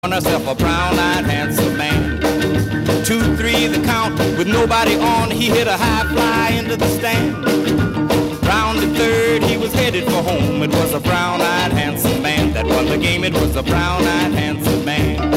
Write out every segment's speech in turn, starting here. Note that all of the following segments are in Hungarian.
Herself a brown-eyed handsome man. 2, 3 the count with nobody on. He hit a high fly into the stand. Round the third he was headed for home. It was a brown-eyed handsome man that won the game. It was a brown-eyed handsome man.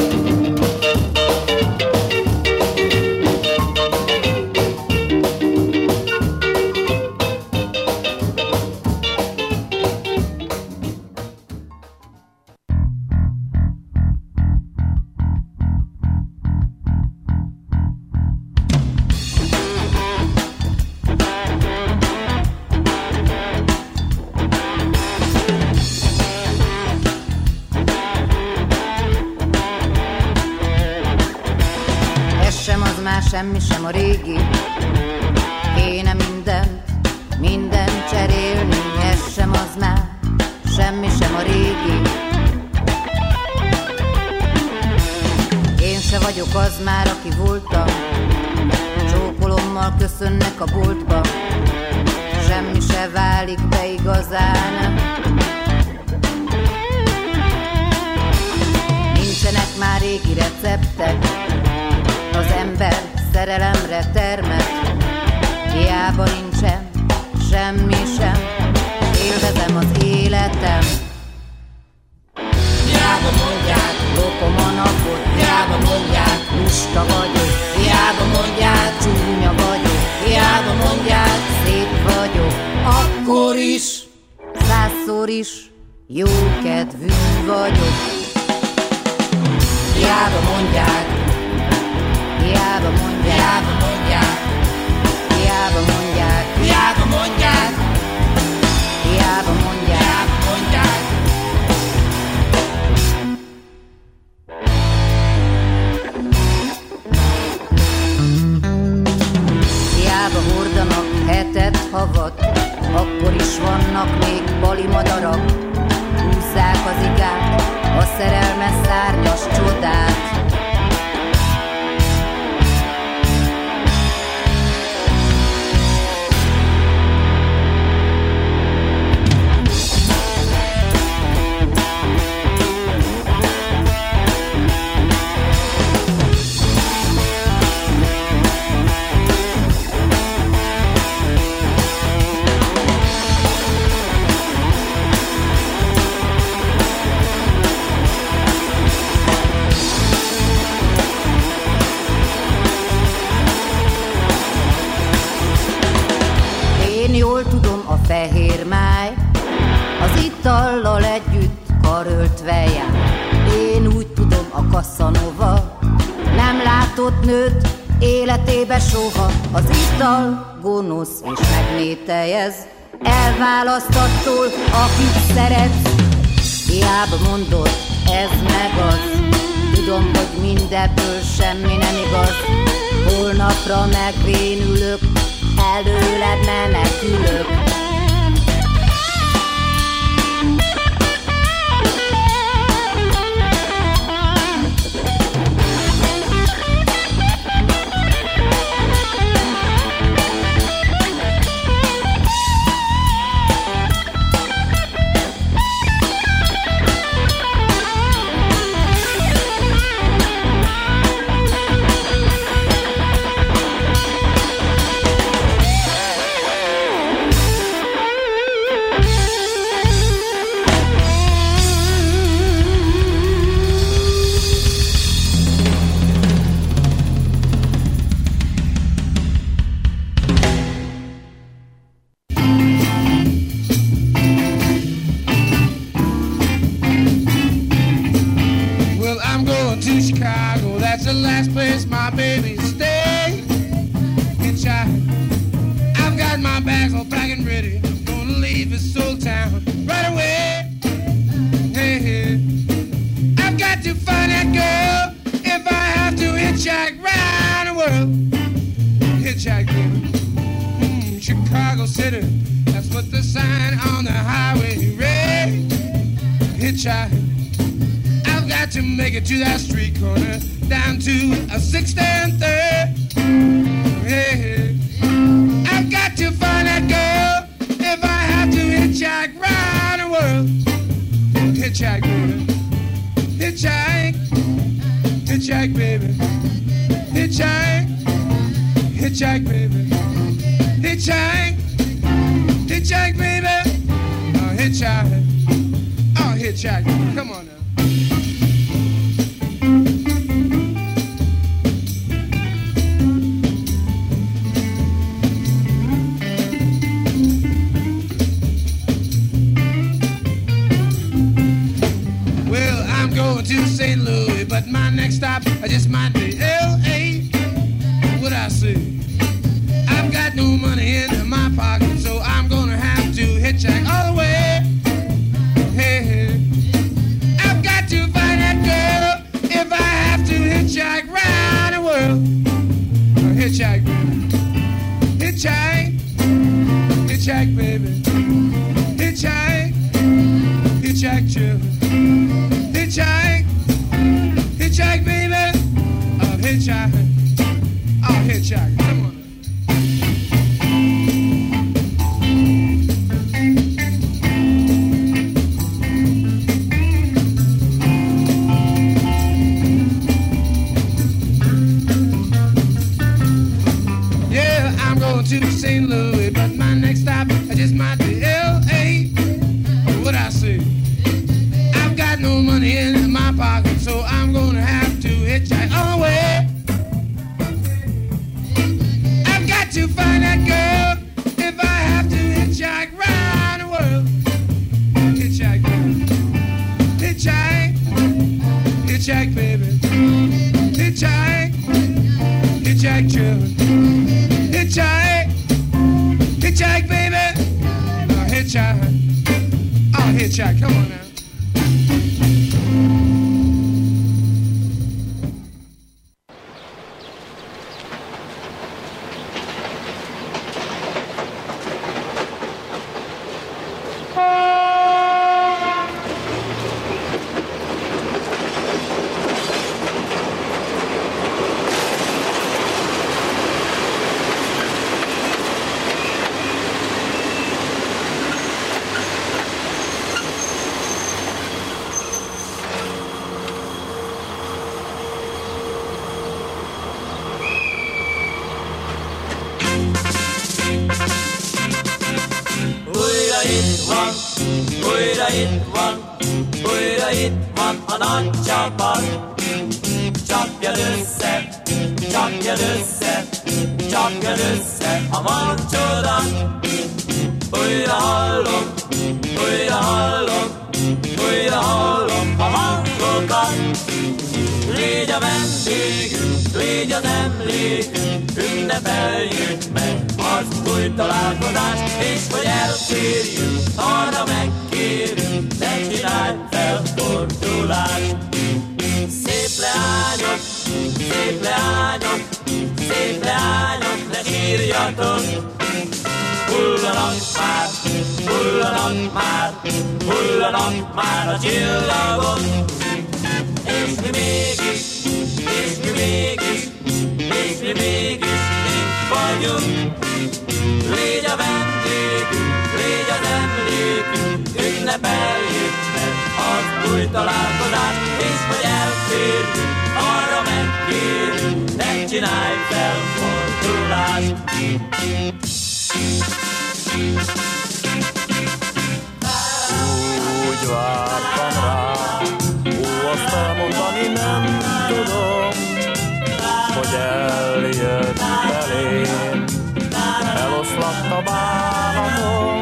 Semmi sem a régi, kéne mindent cserélni, ez sem az már, semmi sem a régi. Én se vagyok az már, aki voltam, csókolommal köszönnek a boltba, semmi se válik be igazán. Nincsenek már régi receptek, az ember szerelemre termet, hiába nincsen semmi sem, élvezem az életem. Hiába mondják, lopom a napot, hiába mondják, lusta vagyok, hiába mondják, csúnya vagyok, hiába mondják, szép vagyok, akkor is, 100-szor is, jókedvű vagyok. Hiába mondják, hiába mondják, hiába mondják, hiába mondják, hiába mondják, hiába mondják, mondják. Hiába hordanak hetet, havat, akkor is vannak még bali madarak. Húzzák az igát, a szerelmes szárnyas csodát. Fehér máj, az itallal együtt karöltve jár. Én úgy tudom, a Casanova nem látott nőt életébe soha. Az ital gonosz és megnételjez, elválaszt attól, akit szeretsz. Hiába mondod, ez meg az, tudom, hogy mindebből semmi nem igaz. Holnapra megvénülök, előled menekülök. Chicago City, that's what the sign on the highway read. Hitchhiking, I've got to make it to that street corner, down to a 6th and 3rd. Hey, I've got to find that girl if I have to hitchhike round the world. Hitchhike, hitchhike. hitchhike, baby. Hitchhike, hitchhike, baby. Hitchhike, hitchhike, baby. Oh, hitchhike. Oh, hitchhike. Come on now. To St. Louis, but my next stop I just might be L.A. What I say? I've got no money in my pocket, so I'm gonna have to hitchhike all the way. Hey, hey. I've got to find that girl if I have to hitchhike round the world. Hitchhike, baby. Hitchhike, hitchhike, baby. Hitchhike, hitchhike, children. Hitchhike, hitchhike, baby. Oh, hitchhike. Oh, hitchhike. Come on. Yeah, I'm going to St. Louis, but my next stop I just might be L.A. What I say? No money in my pocket, so I'm gonna have to hitchhike all the way. I've got to find that girl if I have to hitchhike round the world. Hitchhike, baby. Hitchhike, hitchhike, baby. Hitchhike, hitchhike, children. Hitchhike, hitchhike, baby. Oh, hitchhike. Oh, hitchhike. Come on now. Újra itt van a nagy csapat. Csapjad össze a mancsodat. Újra hallom a hangokat. Légy a vendégünk, légy az emlékünk, ünnepeljük meg az új találkozást, és hogy elférjünk, arra megkérünk, ne csinálj felfordulást. Szép leányok, ne sírjatok, hullanak már a csillagok, és mi mégis itt vagyunk. Légy a vendégünk, légy az emlékünk, ünnepeljük meg az új találkozást, és hogy elférjünk, arra megkérjünk, ne csinálj felfordulást. Úgy vártam rá, azt elmondani nem tudom, hogy eljött felém, eloszlott a bánatom,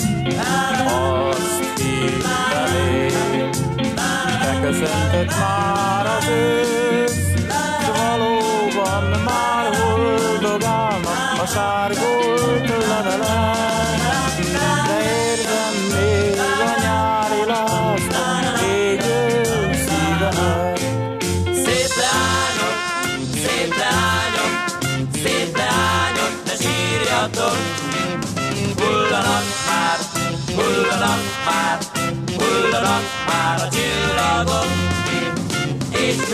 azt hittem én, beköszöntött már az ősz, s valóban már boldogálnak a sárgult levelek, de érzem még a nyári lázban égő szívemet. Szép leányok, ne sírjatok, hullanak már a csillagok, és mi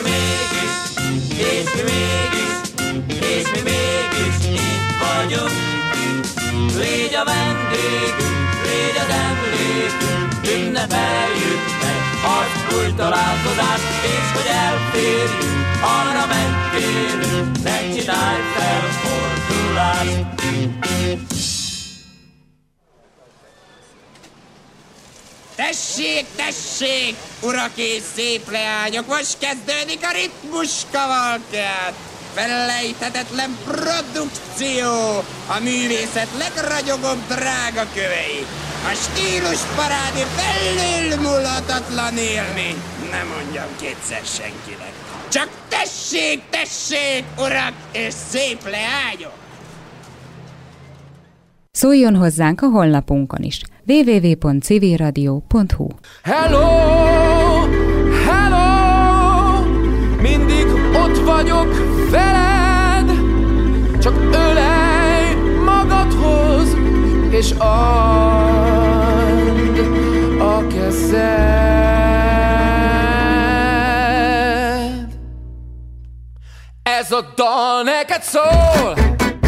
mégis itt vagyunk. Légy a vendégünk, légy az emlékünk, ünnepeljük meg az új találkozást, és hogy elférjünk, arra mentél, ne csinálj felfordulást. Tessék, tessék, urak és szép leányok, most kezdődik a ritmus kavalkád. Felejthetetlen produkció, a művészet legragyogóbb drága kövei. A stílus parádé felülmúlhatatlan élmény. Nem mondjam kétszer senkinek. Csak tessék, tessék, urak és szép leányok! Szóljon hozzánk a honlapunkon is. www.civilradio.hu. Hello, hello, mindig ott vagyok veled, csak ölelj magadhoz, és add a kezed. Ez a dal neked szól.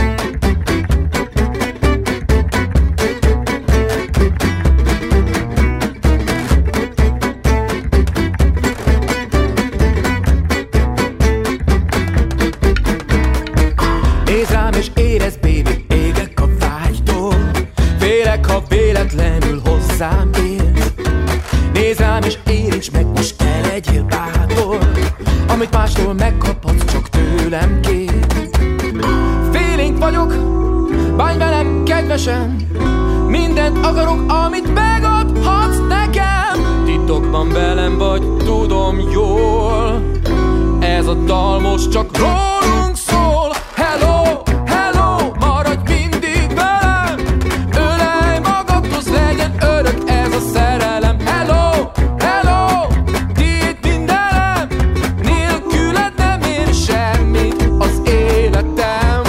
Nézd rám és érezd, baby, égek a vágytól. Félek, ha véletlenül hozzám élsz. Nézd rám és érints meg, most ne legyél bátor. Amit mástól megkaphatsz, csak tőlem kér. Félénk vagyok, bánj velem kedvesen. Mindent akarok, amit megadhatsz nekem. Titokban velem vagy, tudom jól. Ez a dal most csak rólunk szól. Hello, hello, maradj mindig velem. Ölelj magadhoz, legyen örök ez a szerelem. Hello, hello, tiéd mindenem. Nélküled nem ér semmit az életem.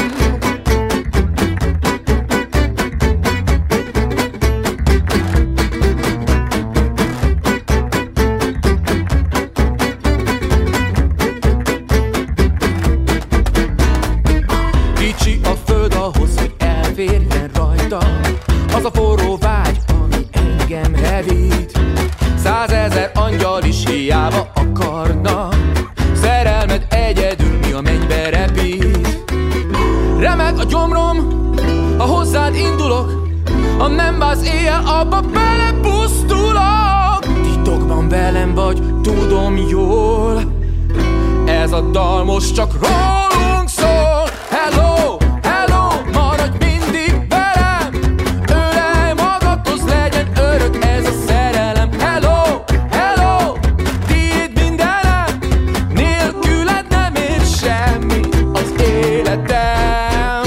Kicsi a föld ahhoz, hogy elférjen rajta az a forró vágy, ami engem hevít. 100 000 angyal is hiába akarna. Szerelmed egyedül mi a mennybe repít. Remeg a gyomrom, ha hozzád indulok. Ha nem válsz éjjel, abba belepusztulok. Titokban velem vagy, tudom jól. Ez a dal most csak rólunk szól. Hello, hello, maradj mindig velem. Ölelj magadhoz, legyen örök ez a szerelem. Hello, hello, tiéd mindenem. Nélküled nem ér semmi az életem.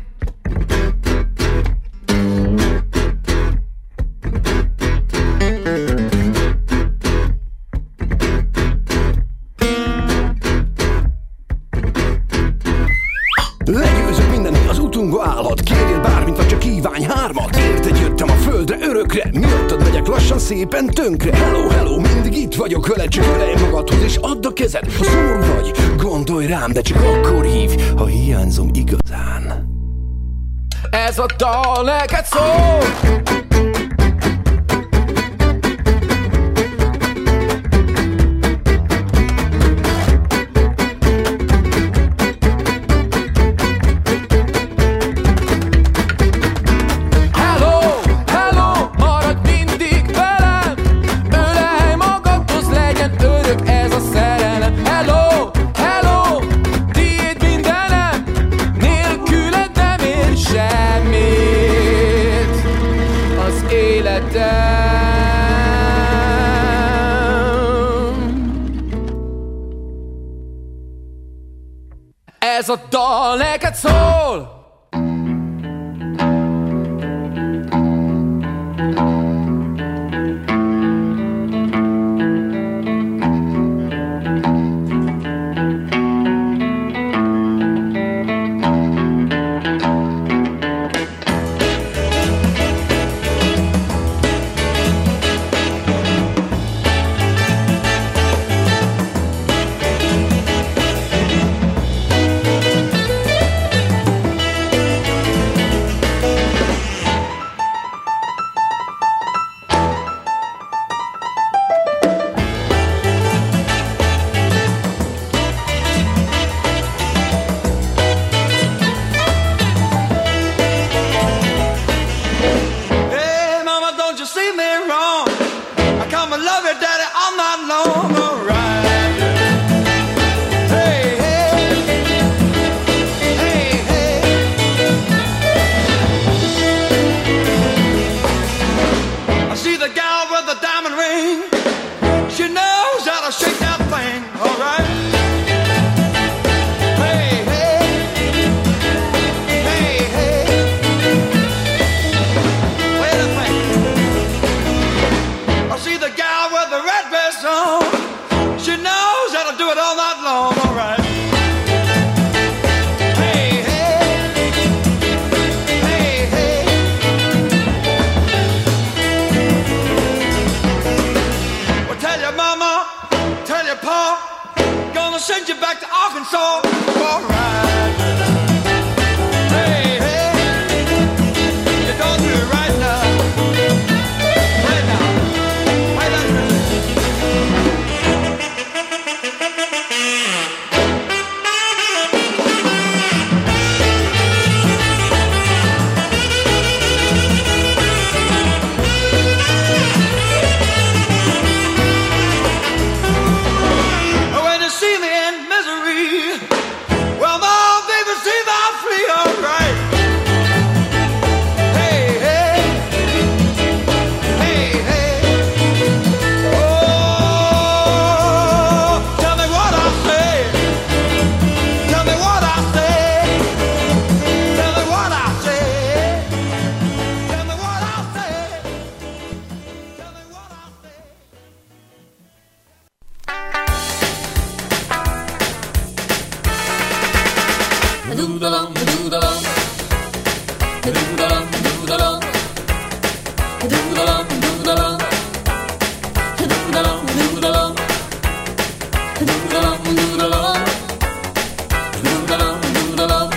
Legyőzök mindent, az utunkba állhat. Kérjél bármit, vagy csak kívánj hármat. Érted jöttem a földre örökre, miattad megyek lassan szépen tönkre. Hello, hello, mindig itt vagyok veled, csak ölelj magadhoz és add a kezed. Ha szomorú vagy, gondolj rám, de csak akkor hívj, ha hiányzom igazán. Ez a dal neked szól. Ez a dal neked szól. dog, alright. Hey, hey, hey, hey. Well, tell your mama, tell your pa, gonna send you back to Arkansas, alright. Hey, hey, you don't do it right now. Right now. Right now. When you see me in misery, well, my baby, see my free, alright. Hey, hey, hey, hey. Oh, tell me what I say. Tell me what I say. Tell me what I say. Tell me what I say. Tell me what I say. Doodalong, doodalong, doodalong, doodalong, doodalong, doodalong, doodalong, doodalong, doodalong, doodalong, doodalong, doodalong.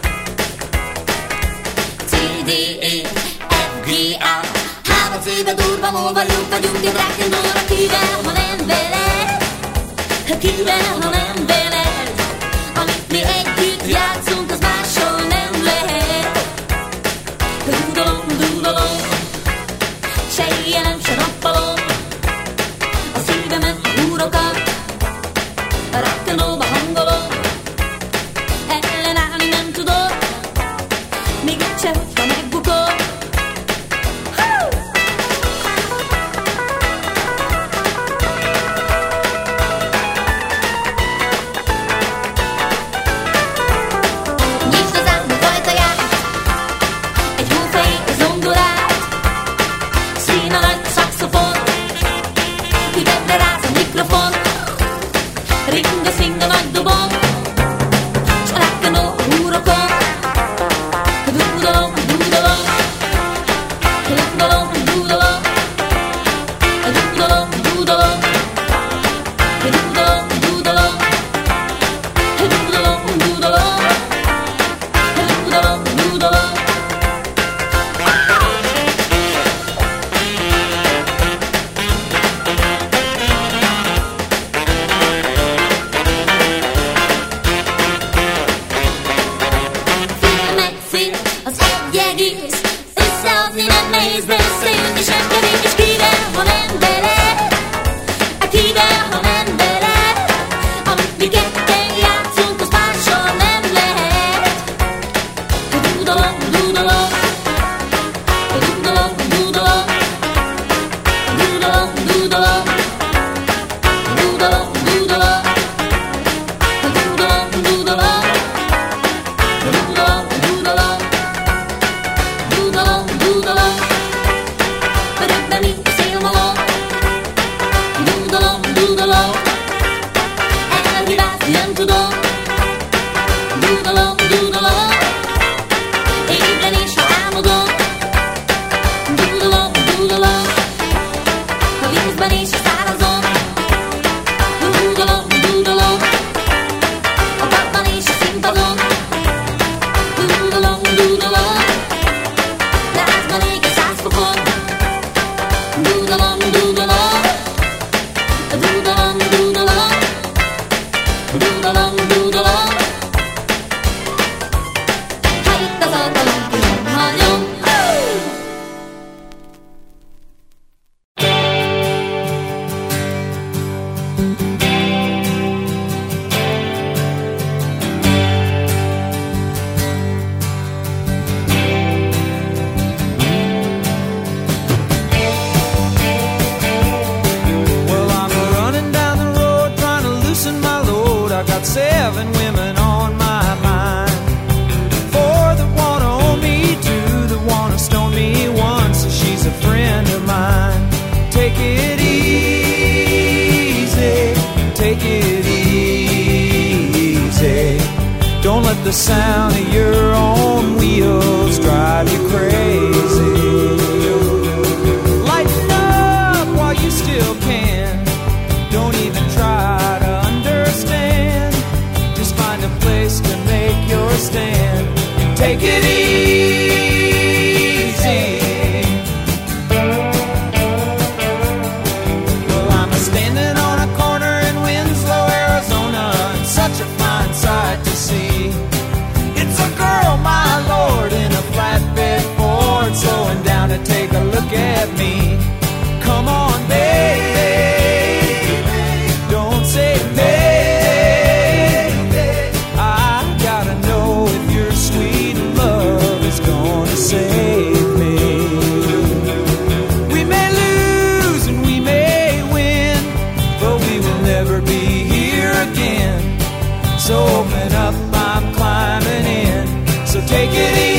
TDEFGA. Három éve durva múlva vagyunk, egy rock'n'roll, kivel, ha nem veled, kivel, ha nem veled, amit mi együtt játszunk, az máshol nem lehet. Dúdalom, dúdalom, se éjjelem, se nappalom, a szívemen húrokat, a rock'n'rollba hangolom, ellenállni nem tudok, még egyszer, ha megbukok. Nyisd az álmok ajtaját, egy hófej zongorát, szín a nagy szaxofon, üvegre ráz a mikrofon, ring a szing a nagy dobon, s a rock'n'roll a húrokon. Dúdalom, dúdalom, dúdalom, dúdalom, dúdalom, dúdalom, dúdalom, dúdalom, dúdalom, dúdalom, dúdalom, dúdalom. Fél meg fél az egy egész, összeadni nem nehéz, beszélni sem kevés, és kivel, ha nem veled, kivel, ha nem veled, amit mi ketten játszunk, az mással nem lehet. Dúdalom, dúdalom, dúdalom, dúdalom, dúdalom, dúdalom, dúdalom, dúdalom, dúdalom, dúdalom, dúdalom, dúdalom, dúdalom, dúdalom, örökbe, mint a szélmalom. Dúdalom, dúdalom, elhibázni nem tudom. Dúdalom, dúdalom, ébren is, ha álmodom. Dúdalom, dúdalom, a vízben is, ha szárazom. Dúdalom, dúdalom, a padban is, a színpadon. Dúdalom, dúdalom, lázban ég a 100 fokon. Dúdalom, dúdalom, dúdalom, dúdalom, dúdalom, dúdalom. Ha itt az alkalom, ki nem hagyom. Well, I'm running down the road trying to loosen my load. I got 7 women on my mind. 4 that wanna own me, 2 that wanna stone me, 1 so she's a friend of mine. Take it easy, take it easy. let the sound of your own wheels drive you crazy. Lighten up while you still can. Don't even try to understand. Just find a place to make your stand and take it easy. Well, I'm standing on a corner in Winslow, Arizona, and such a fine sight to see. It's a girl, my lord, in a flatbed Ford, slowing down to take a look at me. Come on, baby, don't say maybe. I gotta know if your sweet love is gonna save me. We may lose and we may win, but we will never be here again. So open up, I'm climbing in. So take it easy.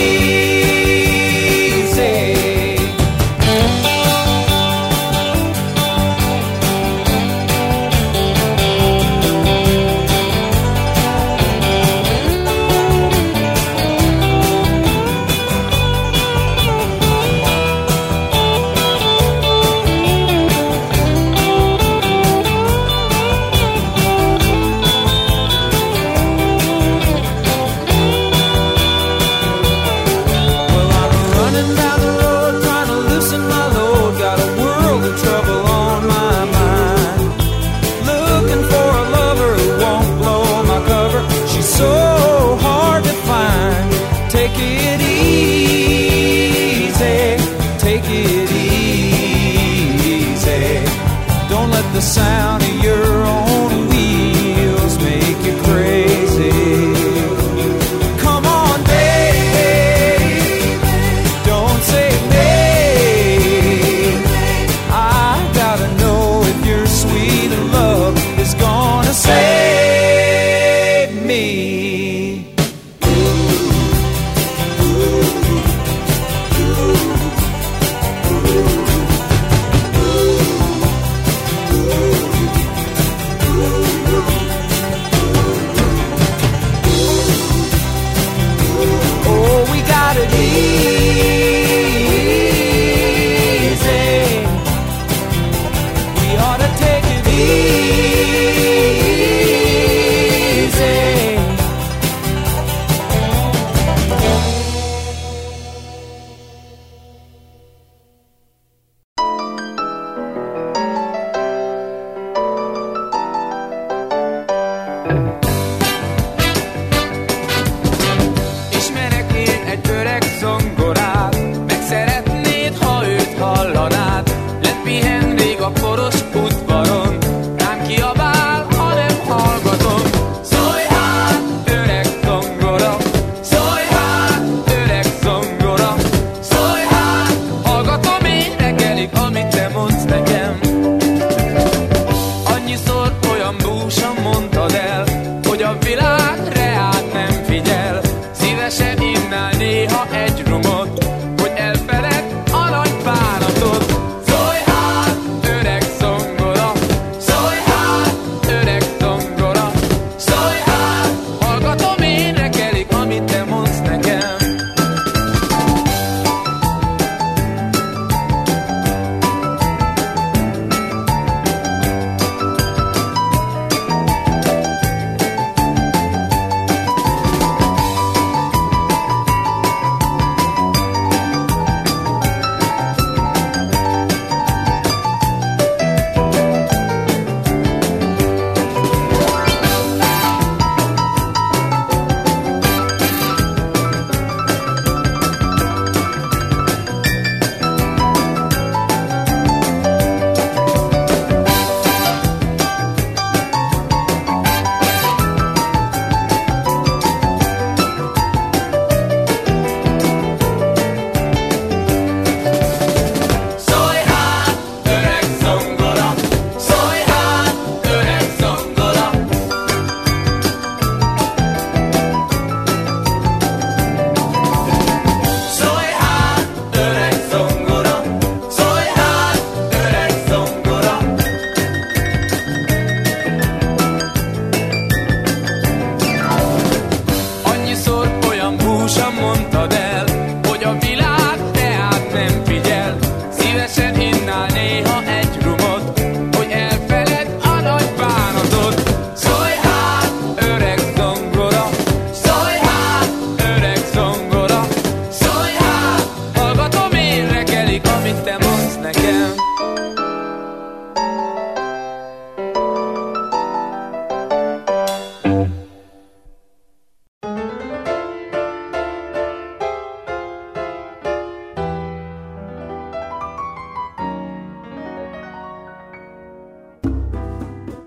The sound of your own wheels make you crazy. Come on, baby, don't say maybe. I gotta know if your sweet love is gonna save me.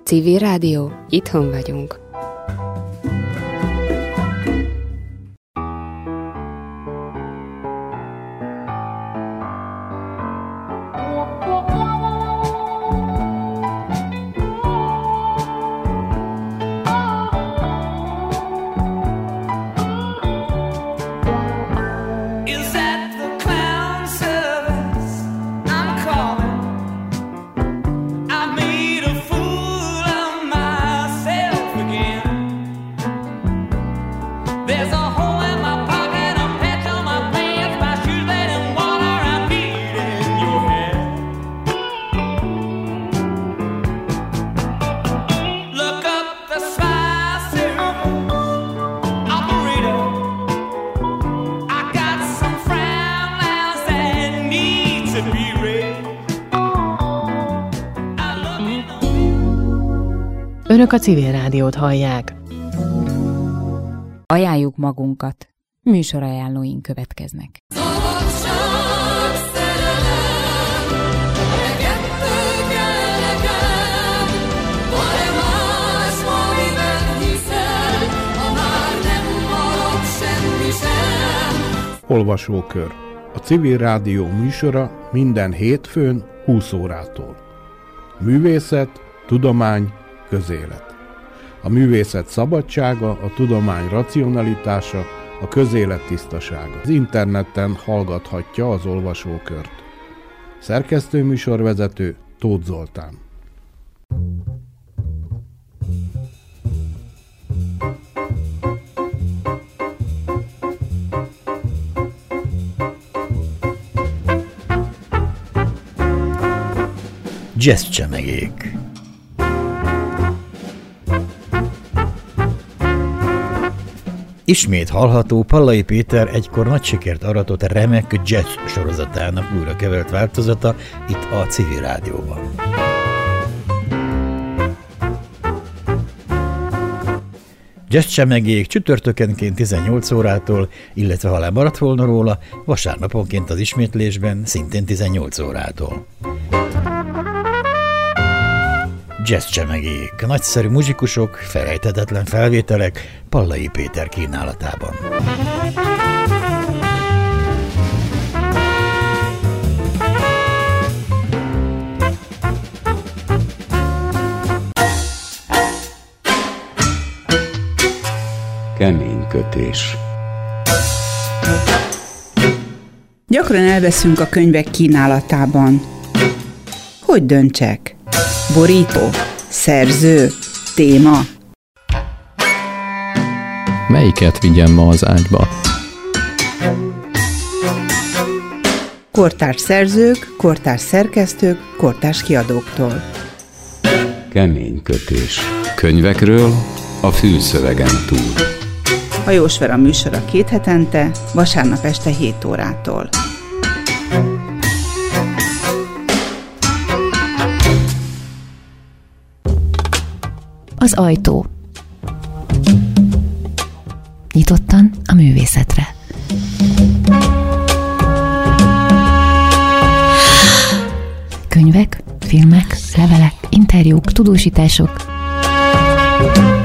Civil Rádió, itthon vagyunk. Önök a Civil Rádiót hallják. Ajánljuk magunkat. Műsorajánlóink következnek. Olvasókör. A Civil Rádió műsora minden hétfőn 20 órától. Művészet, tudomány, közélet. A művészet szabadsága, a tudomány racionalitása, a közélet tisztasága. Az interneten hallgathatja az olvasókört. Szerkesztő műsorvezető Tóth Zoltán. Jazzcsemegék. Ismét hallható Pallai Péter egykor nagy sikert aratott remek jazz sorozatának újra kevert változata itt a Civil Rádióban. Jazzcsemegék csütörtökenként 18 órától, illetve ha lemaradt volna róla, vasárnaponként az ismétlésben szintén 18 órától. Jazzcsemegék, nagyszerű muzsikusok, felejthetetlen felvételek Pallai Péter kínálatában. Keménykötés. Gyakran elveszünk a könyvek kínálatában. Hogy döntsek? Borító, szerző, téma. Melyiket vigyem ma az ágyba? Kortárs szerzők, kortárs szerkesztők, kortárs kiadóktól. Keménykötés. Könyvekről a fülszövegen túl. Hajós Vera műsora 2 hetente, vasárnap este 7 órától. Az ajtó. Nyitottan a művészetre. Könyvek, filmek, levelek, interjúk, tudósítások.